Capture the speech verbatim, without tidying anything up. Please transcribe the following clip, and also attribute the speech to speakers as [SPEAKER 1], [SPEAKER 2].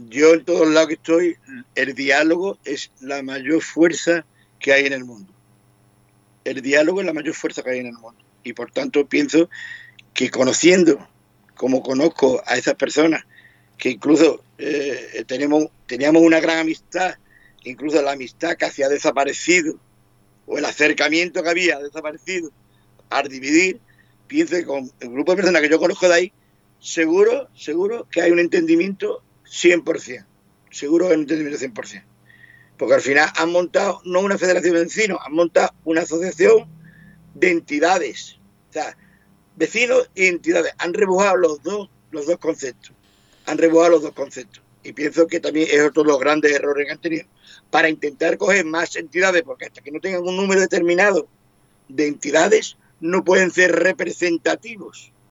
[SPEAKER 1] yo en todos lados que estoy, el diálogo es la mayor fuerza que hay en el mundo. El diálogo es la mayor fuerza que hay en el mundo. Y por tanto pienso que conociendo, como conozco a esas personas, que incluso eh, tenemos, teníamos una gran amistad, incluso la amistad casi ha desaparecido, o el acercamiento que había ha desaparecido, al dividir, pienso que con el grupo de personas que yo conozco de ahí, seguro, seguro que hay un entendimiento cien por ciento. Seguro que hay un entendimiento cien por ciento. Porque al final han montado no una federación de vecinos, han montado una asociación de entidades. O sea, vecinos y entidades. Han rebujado los dos, los dos conceptos. Han rebujado los dos conceptos. Y pienso que también es otro de los grandes errores que han tenido. Para intentar coger más entidades, porque hasta que no tengan un número determinado de entidades, no pueden ser representativos.